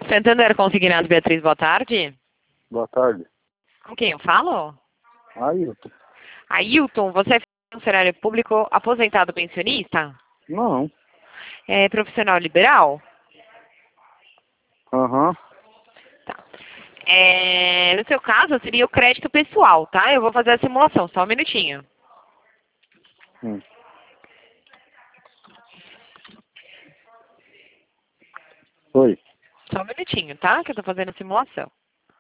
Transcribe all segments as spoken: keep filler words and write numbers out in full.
Santander Consignados, Beatriz, boa tarde. Boa tarde. Com quem eu falo? Ailton. Ailton, você é funcionário público aposentado pensionista? Não. É profissional liberal? Aham. Tá. É, no seu caso, seria o crédito pessoal, tá? Eu vou fazer a simulação, só um minutinho. Hum. Oi. Só um minutinho, tá? Que eu tô fazendo a simulação.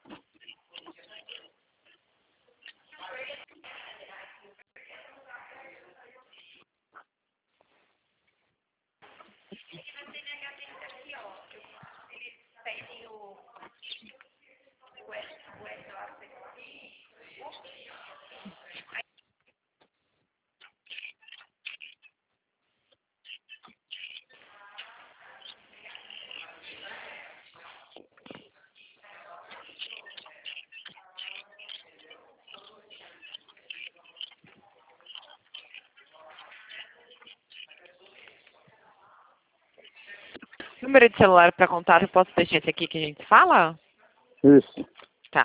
Número de celular para contato, eu posso deixar esse aqui que a gente fala? Isso. Tá.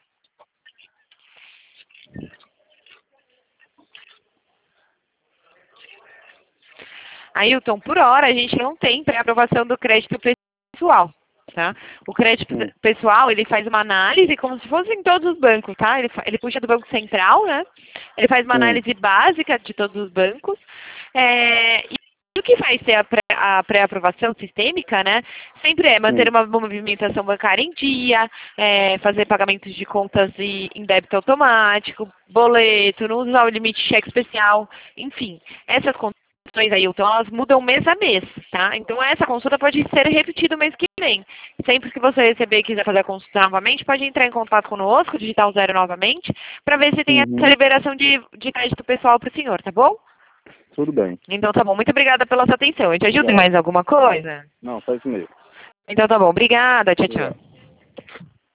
Ailton, por hora a gente não tem pré-aprovação do crédito pessoal, tá? O crédito Hum. pessoal, ele faz uma análise como se fosse em todos os bancos, tá? Ele, fa- ele puxa do Banco Central, né? Ele faz uma Hum. análise básica de todos os bancos. É, e o que faz ter a pré- a pré-aprovação sistêmica, né? Sempre é manter Hum. uma movimentação bancária em dia, é, fazer pagamentos de contas e- em débito automático, boleto, não usar o limite cheque especial, enfim. Essas condições aí, então, elas mudam mês a mês, tá? Então, essa consulta pode ser repetida o mês que vem. Sempre que você receber e quiser fazer a consulta novamente, pode entrar em contato conosco, digitar o zero novamente, para ver se tem Uhum. essa liberação de, de crédito pessoal para o senhor, tá bom? Tudo bem. Então tá bom, muito obrigada pela sua atenção. Eu te ajudo em Obrigado. mais alguma coisa? Não, faz mesmo. Então tá bom, obrigada, tchau, tchau. Obrigado.